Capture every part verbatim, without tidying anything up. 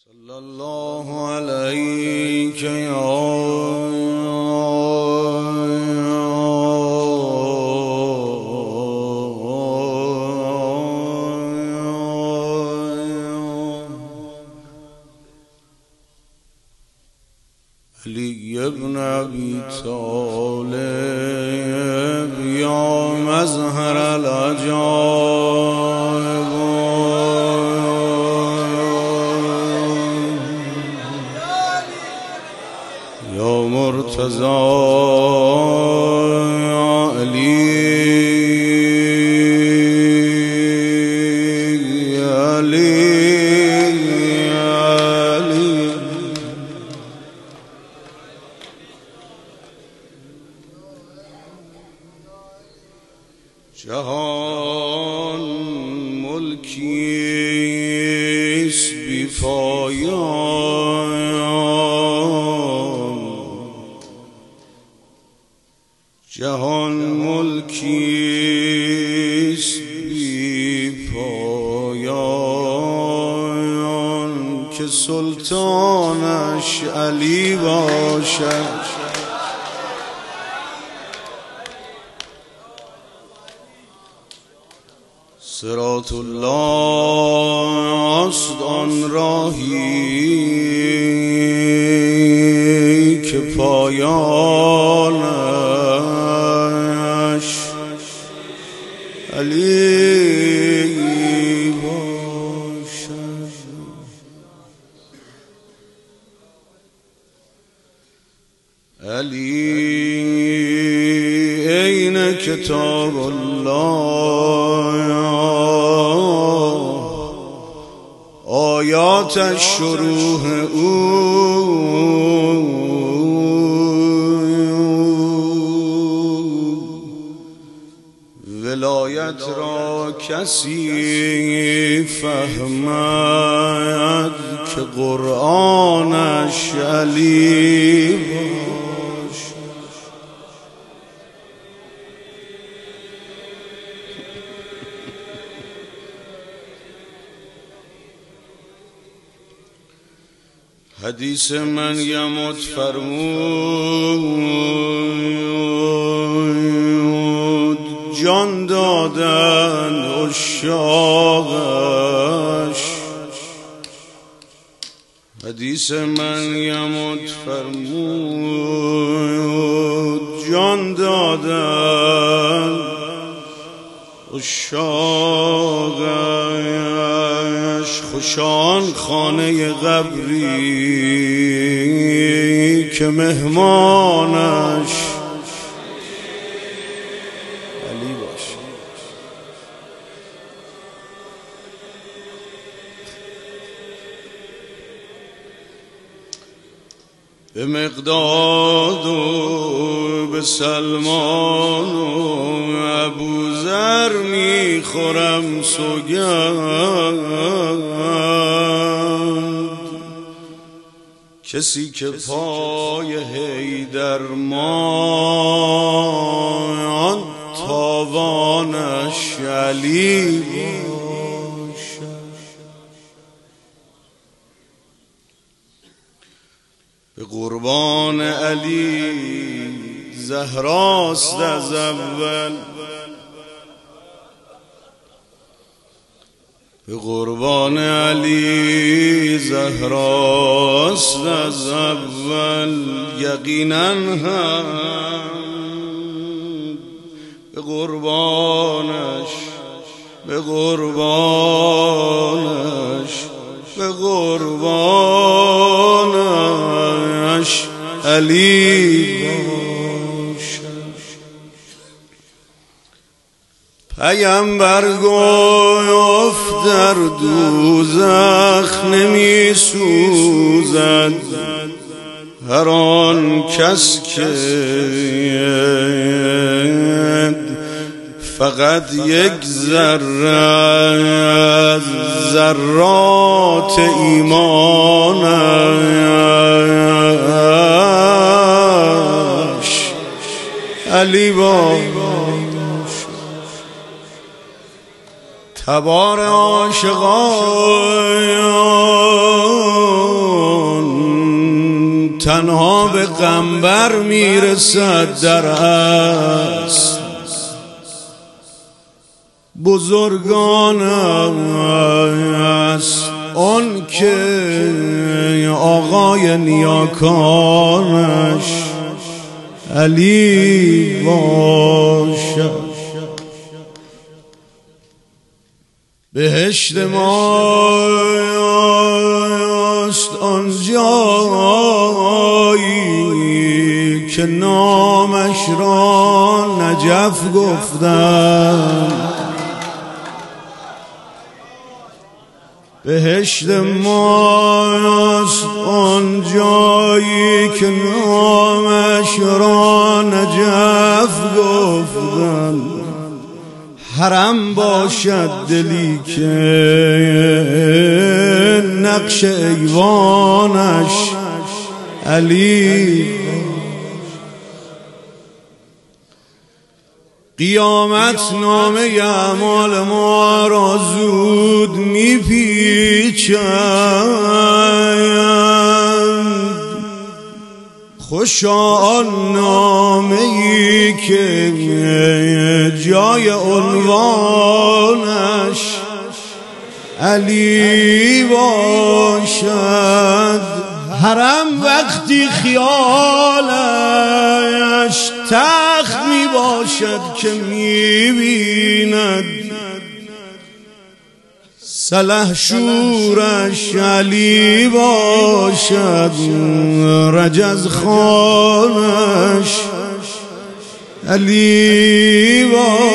صلی الله علیک یا علی ابن ابی طالب یا مظهر العجائب یا مرتضی یا علی جهان ملکیست بی پایان، جهان ملکیست بی پایان که سلطانش علی باشد. صراط الله است آن راهی که پایانش علی باشد. علی عین کتاب الله، آیاتش شروح او، ولایت را کسی فهمد که قرآنش علی باشد. حدیث مریم فرمود جان دادن عشاقش. حدیث مریم فرمود جان دادن عشاقش. خوشان خانه قبری که مهمانش علی باشه. به مقداد و به سلمان و ابوذر میخورم سوگند، کسی که پای حیدر ماند تاوانش علی باشد. به قربان علی زهراست از اول، به قربان علی زهراست از اول. یقینا هم به قربانش به قربانش به قربانش علی باشد. پیامبر گفت در دوزخ نمی سوزد هر آن کس که فقط یک ذره از ذرات ایمانش علی باشد. تبار عاشقان تنها به قنبر میرسد در اصل. بزرگان است آن که آقای نیاکانش علی باشد. بهشت ماست آن جایی که نامش را نجف گفتند. بهشت ماست آن جایی که نامش را نجف گفتند. حرم باشد دلی که نقش ایوانش علی. قیامت نامه اعمال ما را زود میپیچند. خوشا آن نامه ای که جای عنوانش علی باشد. حرم وقتی خیالش تخت می باشد که می بیند سلحشورش علی باشد. رجز خانش علی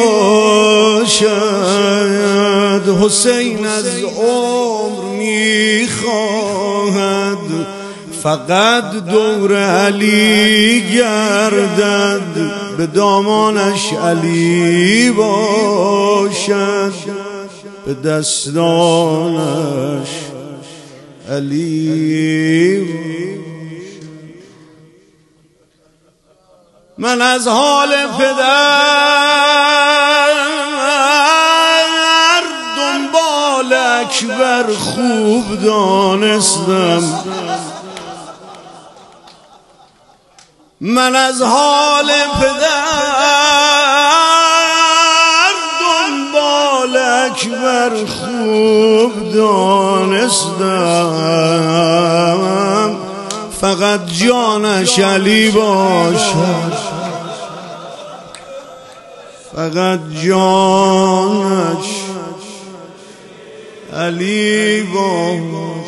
باشد. حسین از عمر می خواهد فقط دور علی گردد. به دامانش علی باشد، به دستانش علی. من از حال پدر دنبال اکبر خوب دانستم. من از حال پدر دنبال اکبر خوب دانستم. فقط جانش علی باشد، فقط جانش علی باشد.